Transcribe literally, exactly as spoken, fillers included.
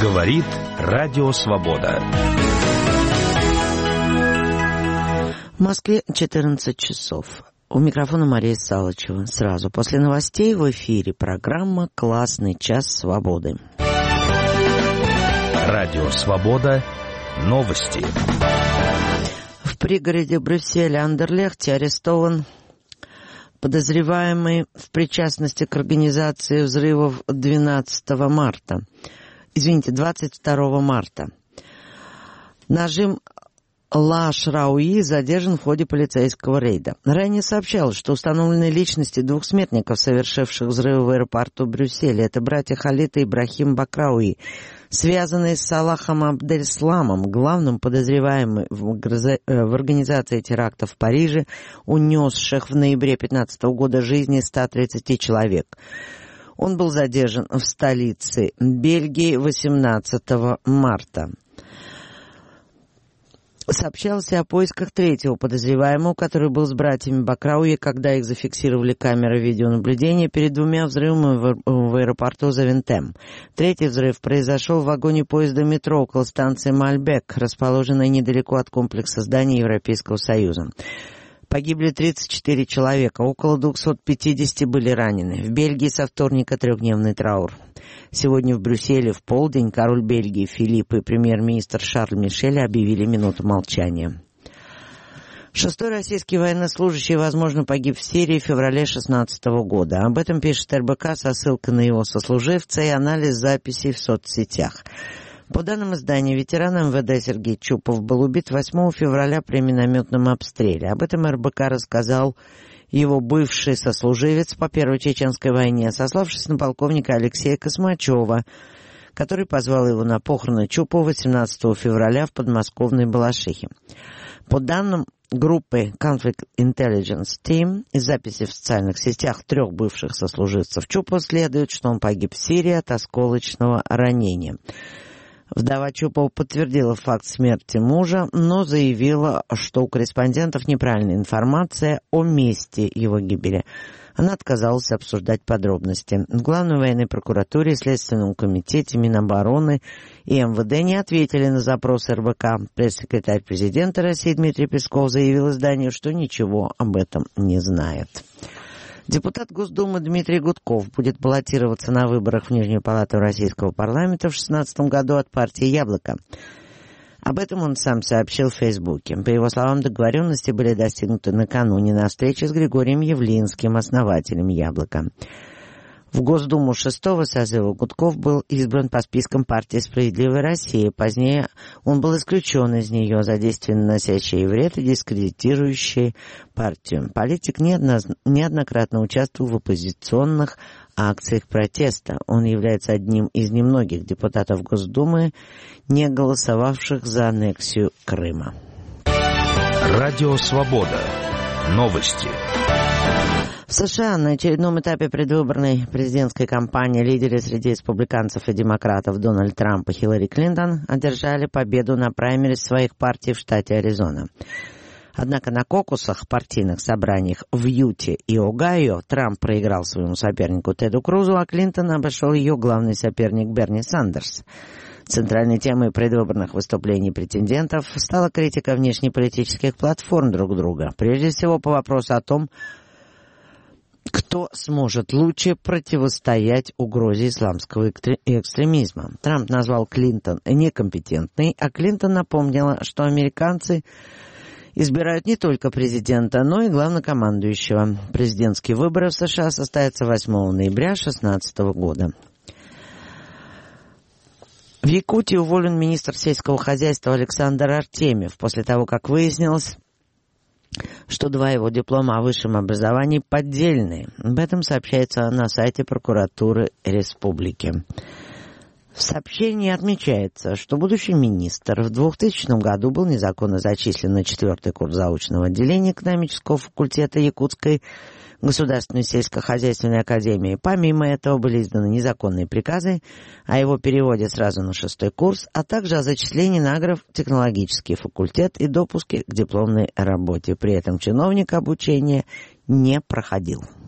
Говорит Радио Свобода. В Москве четырнадцать часов. У микрофона Мария Салычева. Сразу после новостей в эфире программа «Классный час свободы». Радио Свобода. Новости. В пригороде Брюсселя Андерлехте арестован подозреваемый в причастности к организации взрывов двенадцатого марта. Извините, двадцать второго марта. Нажим Ла-Шрауи задержан в ходе полицейского рейда. Ранее сообщалось, что установлены личности двух смертников, совершивших взрывы в аэропорту Брюсселя. Это братья Халид и Ибрахим Бакрауи, связанные с Салахом Абдельсламом, главным подозреваемым в организации терактов в Париже, унесших в ноябре две тысячи пятнадцатого года жизни ста тридцати человек. Он был задержан в столице Бельгии восемнадцатого марта. Сообщалось о поисках третьего подозреваемого, который был с братьями Бакрауи, когда их зафиксировали камеры видеонаблюдения перед двумя взрывами в, в аэропорту Завентем. Третий взрыв произошел в вагоне поезда метро около станции Мальбек, расположенной недалеко от комплекса зданий Европейского Союза. Погибли тридцать четыре человека, около двести пятьдесят были ранены. В Бельгии со вторника трехдневный траур. Сегодня в Брюсселе в полдень король Бельгии Филипп и премьер-министр Шарль Мишель объявили минуту молчания. Шестой российский военнослужащий, возможно, погиб в Сирии в феврале шестнадцатого года. Об этом пишет эр бэ ка со ссылкой на его сослуживца и анализ записей в соцсетях. По данным издания, ветеран эм вэ дэ Сергей Чупов был убит восьмого февраля при минометном обстреле. Об этом эр бэ ка рассказал его бывший сослуживец по Первой Чеченской войне, сославшись на полковника Алексея Космачева, который позвал его на похороны Чупова восемнадцатого февраля в подмосковной Балашихе. По данным группы Conflict Intelligence Team, из записи в социальных сетях трех бывших сослуживцев Чупова следует, что он погиб в Сирии от осколочного ранения. Вдова Чупова подтвердила факт смерти мужа, но заявила, что у корреспондентов неправильная информация о месте его гибели. Она отказалась обсуждать подробности. В Главной военной прокуратуре, Следственном комитете, Минобороны и эм вэ дэ не ответили на запрос эр бэ ка. Пресс-секретарь президента России Дмитрий Песков заявил изданию, что ничего об этом не знает. Депутат Госдумы Дмитрий Гудков будет баллотироваться на выборах в Нижнюю палату Российского парламента в две тысячи шестнадцатом году от партии «Яблоко». Об этом он сам сообщил в Фейсбуке. По его словам, договоренности были достигнуты накануне на встрече с Григорием Явлинским, основателем «Яблока». В Госдуму шестого созыва Гудков был избран по спискам партии «Справедливая Россия». Позднее он был исключен из нее за действия, наносящие вред и дискредитирующие партию. Политик неоднократно участвовал в оппозиционных акциях протеста. Он является одним из немногих депутатов Госдумы, не голосовавших за аннексию Крыма. Радио Свобода. Новости. В США на очередном этапе предвыборной президентской кампании лидеры среди республиканцев и демократов Дональд Трамп и Хиллари Клинтон одержали победу на праймериз своих партий в штате Аризона. Однако на кокусах, партийных собраниях в Юте и Огайо Трамп проиграл своему сопернику Теду Крузу, а Клинтон обошел ее главный соперник Берни Сандерс. Центральной темой предвыборных выступлений претендентов стала критика внешнеполитических платформ друг друга, прежде всего по вопросу о том, кто сможет лучше противостоять угрозе исламского экстремизма. Трамп назвал Клинтон некомпетентной, а Клинтон напомнила, что американцы избирают не только президента, но и главнокомандующего. Президентские выборы в США состоятся восьмого ноября две тысячи шестнадцатого года. В Якутии уволен министр сельского хозяйства Александр Артемьев после того, как выяснилось, что два его диплома о высшем образовании поддельные. Об этом сообщается на сайте прокуратуры республики. В сообщении отмечается, что будущий министр в двухтысячном году был незаконно зачислен на четвертый курс заочного отделения экономического факультета Якутской государственной сельскохозяйственной академии. Помимо этого были изданы незаконные приказы о его переводе сразу на шестой курс, а также о зачислении на агротехнологический факультет и допуске к дипломной работе. При этом чиновник обучения не проходил.